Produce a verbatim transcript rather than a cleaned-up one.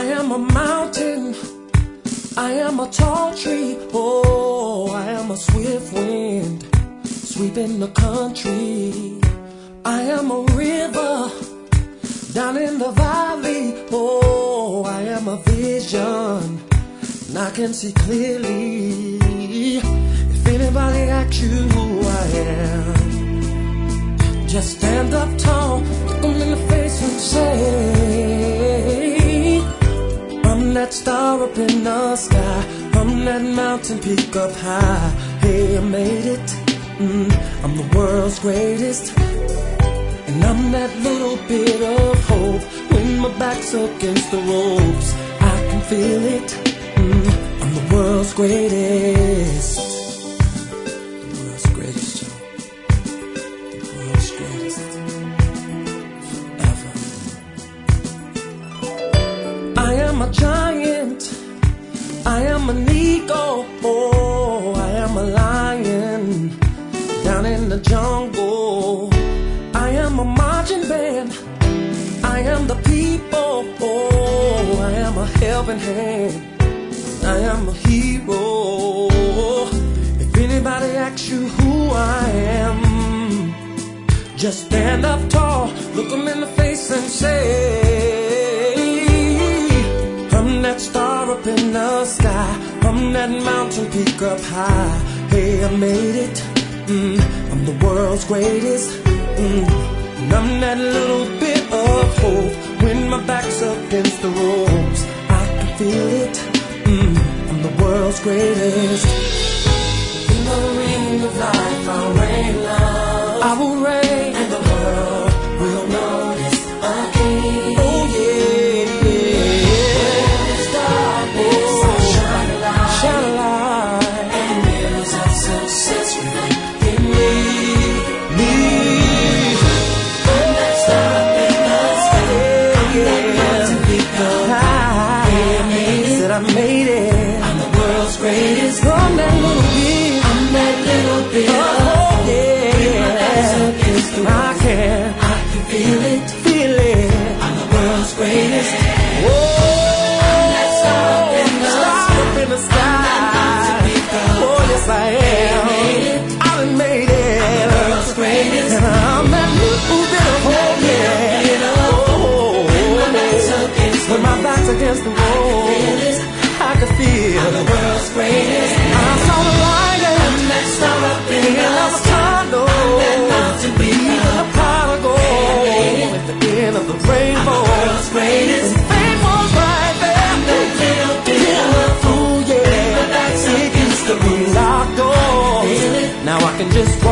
I am a mountain, I am a tall tree, oh, I am a swift wind, sweeping the country. I am a river, down in the valley, oh, I am a vision, and I can see clearly. If anybody asks you who I am, just stand up tall, look them in the face and say, I'm that star up in the sky, I'm that mountain peak up high. Hey, I made it, mm, I'm the world's greatest, and I'm that little bit of hope. When my back's against the ropes, I can feel it, mm, I'm the world's greatest. The world's greatest, Joe. The world's greatest. Ever. I am a giant, I am an eagle, oh, I am a lion, down in the jungle. I am a marching band, I am the people, oh, I am a helping hand, I am a hero. If anybody asks you who I am, just stand up tall, look them in the face and say, I'm that star up in the sky, I'm that mountain peak up high. Hey, I made it, mm, I'm the world's greatest, mm, and I'm that little bit of hope. When my back's against the ropes, I can feel it, mm, I'm the world's greatest. In the ring of life I'll reign love, I will reign, and the world will notice a king. Oh yeah, yeah. There's darkness, oh, I'll shine a light, shine a light, and mirrors of success reflect in me, me. I'm that star up in the sky, I'm that mountain peak up high. Yeah, I made it, said I made it, I'm the world's greatest. I'm that little bit, I'm that little bit of hope. I can, I can feel it, feel it, I'm the world's greatest. Whoa, I'm that star up in the star up in the sky. Oh yes I am, I done made it, I'm the world's greatest. And I'm that little bit of hope, yeah. Oh, when my back's against the wall, I can feel I'm the world's greatest. I saw the light, I'm that star up in the sky. At the end of the rainbow, world's greatest. And fame was right there. That little bit of fool, yeah. It used to be locked doors. Now I can just